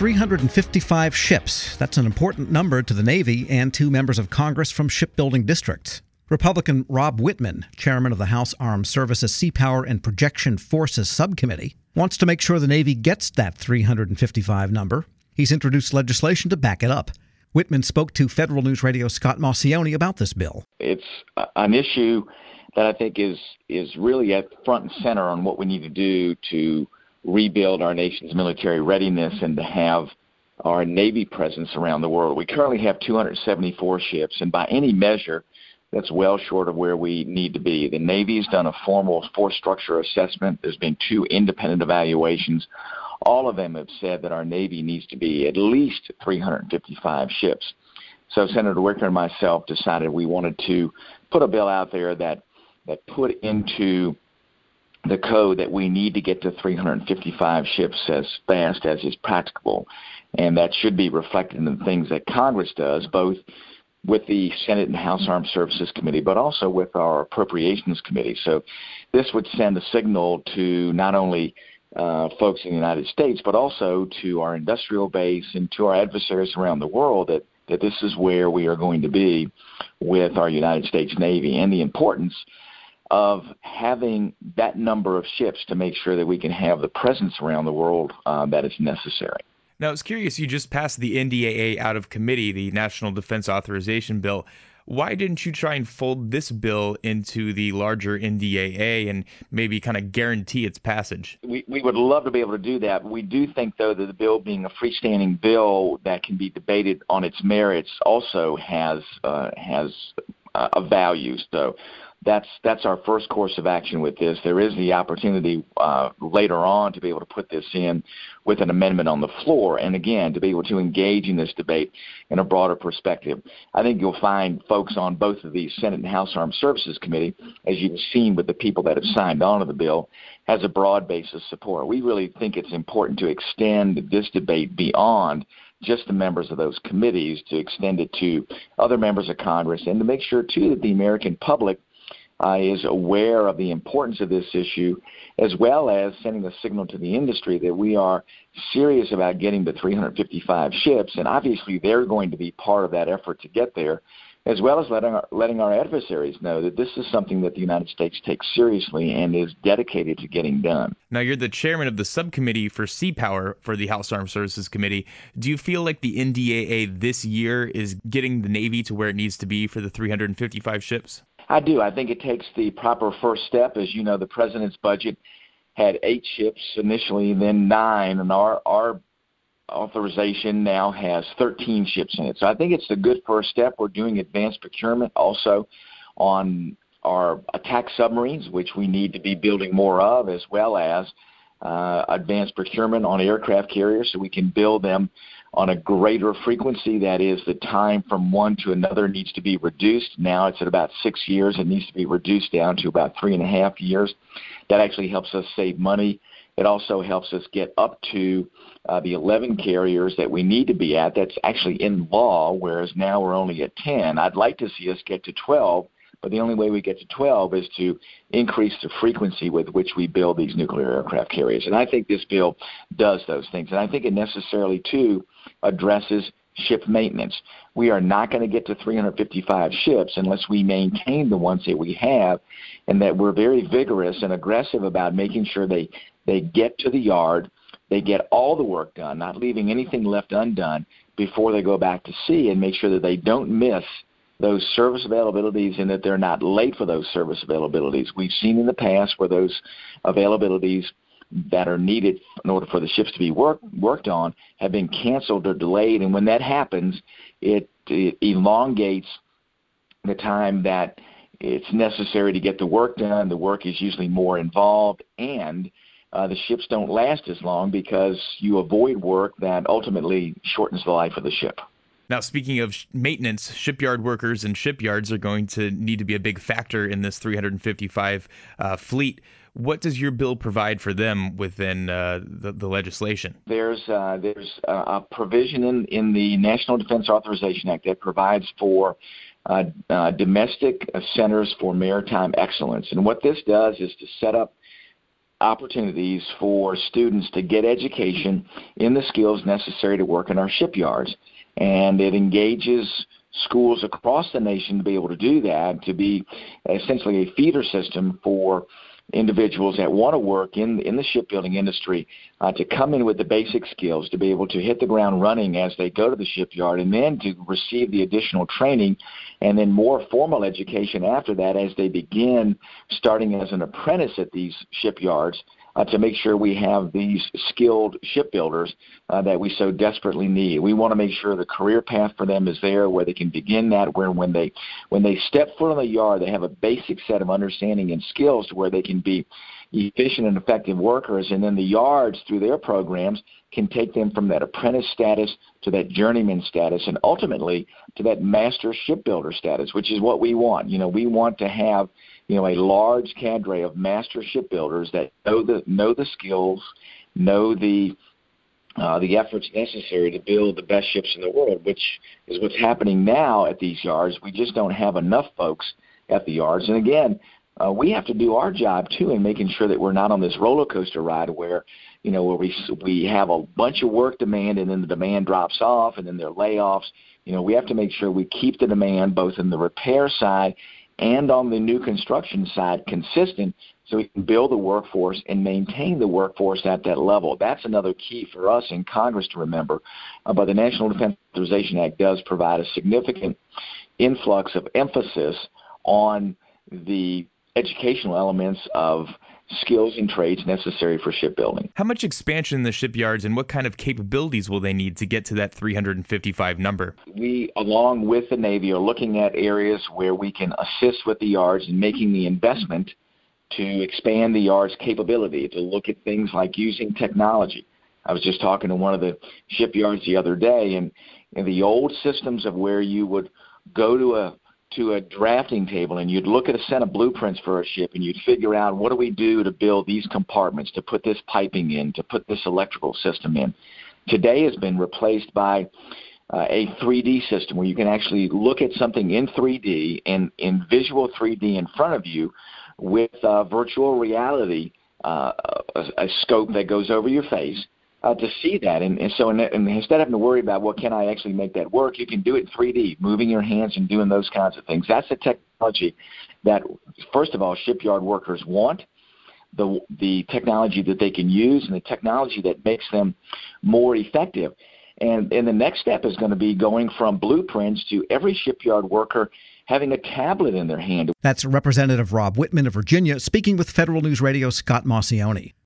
355 ships. That's an important number to the Navy and two members of Congress from shipbuilding districts. Republican Rob Wittman, chairman of the House Armed Services Sea Power and Projection Forces Subcommittee, wants to make sure the Navy gets that 355 number. He's introduced legislation to back it up. Wittman spoke to Federal News Radio Scott Maucione about this bill. It's an issue that I think is really at front and center on what we need to do to rebuild our nation's military readiness and to have our Navy presence around the world. We currently have 274 ships, and by any measure, that's well short of where we need to be. The Navy's done a formal force structure assessment. There's been 2 independent evaluations. All of them have said that our Navy needs to be at least 355 ships. So Senator Wicker and myself decided we wanted to put a bill out there that put into the code that we need to get to 355 ships as fast as is practicable. And that should be reflected in the things that Congress does, both with the Senate and House Armed Services Committee, but also with our Appropriations Committee. So this would send a signal to not only folks in the United States, but also to our industrial base and to our adversaries around the world that this is where we are going to be with our United States Navy and the importance of having that number of ships to make sure that we can have the presence around the world that is necessary. Now, I was curious, you just passed the NDAA out of committee, the National Defense Authorization Bill. Why didn't you try and fold this bill into the larger NDAA and maybe kind of guarantee its passage? We would love to be able to do that. We do think, though, that the bill being a freestanding bill that can be debated on its merits also has a value. So that's our first course of action with this. There is the opportunity later on to be able to put this in with an amendment on the floor, and again, to be able to engage in this debate in a broader perspective. I think you'll find folks on both of these Senate and House Armed Services Committee, as you've seen with the people that have signed on to the bill, has a broad base of support. We really think it's important to extend this debate beyond just the members of those committees, to extend it to other members of Congress, and to make sure, too, that the American public is aware of the importance of this issue, as well as sending a signal to the industry that we are serious about getting to 355 ships, and obviously they're going to be part of that effort to get there, as well as letting our adversaries know that this is something that the United States takes seriously and is dedicated to getting done. Now, you're the chairman of the subcommittee for Sea Power for the House Armed Services Committee. Do you feel like the NDAA this year is getting the Navy to where it needs to be for the 355 ships? I do. I think it takes the proper first step. As you know, the president's budget had 8 ships initially, then 9, and our authorization now has 13 ships in it. So I think it's a good first step. We're doing advanced procurement also on our attack submarines, which we need to be building more of, as well as advanced procurement on aircraft carriers so we can build them on a greater frequency. That is, the time from one to another needs to be reduced. Now it's at about 6 years. It needs to be reduced down to about 3.5 years. That actually helps us save money. It also helps us get up to the 11 carriers that we need to be at. That's actually in law, whereas now we're only at 10. I'd like to see us get to 12, but the only way we get to 12 is to increase the frequency with which we build these nuclear aircraft carriers. And I think this bill does those things. And I think it necessarily, too, addresses ship maintenance. We are not going to get to 355 ships unless we maintain the ones that we have, and that we're very vigorous and aggressive about making sure they get to the yard, they get all the work done, not leaving anything left undone before they go back to sea, and make sure that they don't miss those service availabilities and that they're not late for those service availabilities. We've seen in the past where those availabilities that are needed in order for the ships to be worked on have been canceled or delayed, and when that happens, it elongates the time that it's necessary to get the work done. The work is usually more involved, and the ships don't last as long because you avoid work that ultimately shortens the life of the ship. Now, speaking of maintenance, shipyard workers and shipyards are going to need to be a big factor in this 355 fleet. What does your bill provide for them within the legislation? There's a provision in the National Defense Authorization Act that provides for domestic centers for maritime excellence. And what this does is to set up opportunities for students to get education in the skills necessary to work in our shipyards. And it engages schools across the nation to be able to do that, to be essentially a feeder system for individuals that want to work in the shipbuilding industry to come in with the basic skills, to be able to hit the ground running as they go to the shipyard, and then to receive the additional training and then more formal education after that as they begin starting as an apprentice at these shipyards to make sure we have these skilled shipbuilders that we so desperately need. We want to make sure the career path for them is there where they can begin that, where when they step foot on the yard, they have a basic set of understanding and skills to where they can be efficient and effective workers, and then the yards, through their programs, can take them from that apprentice status to that journeyman status and ultimately to that master shipbuilder status, which is what we want. We want to have a large cadre of master shipbuilders that know the skills, know the efforts necessary to build the best ships in the world, which is what's happening now at these yards. We just don't have enough folks at the yards. And again, we have to do our job too in making sure that we're not on this roller coaster ride where we have a bunch of work demand and then the demand drops off and then there are layoffs. We have to make sure we keep the demand both in the repair side and on the new construction side consistent so we can build the workforce and maintain the workforce at that level. That's another key for us in Congress to remember. But the National Defense Authorization Act does provide a significant influx of emphasis on the educational elements of skills and trades necessary for shipbuilding. How much expansion in the shipyards and what kind of capabilities will they need to get to that 355 number? We, along with the Navy, are looking at areas where we can assist with the yards in making the investment to expand the yard's capability, to look at things like using technology. I was just talking to one of the shipyards the other day, and in the old systems of where you would go to a drafting table and you'd look at a set of blueprints for a ship and you'd figure out what do we do to build these compartments, to put this piping in, to put this electrical system in. Today has been replaced by a 3D system where you can actually look at something in 3D and in visual 3D in front of you with virtual reality, a scope that goes over your face. To see that. And so instead of having to worry about, can I actually make that work, you can do it in 3D, moving your hands and doing those kinds of things. That's the technology that, first of all, shipyard workers want, the technology that they can use, and the technology that makes them more effective. And the next step is going to be going from blueprints to every shipyard worker having a tablet in their hand. That's Representative Rob Wittman of Virginia speaking with Federal News Radio's Scott Maucione.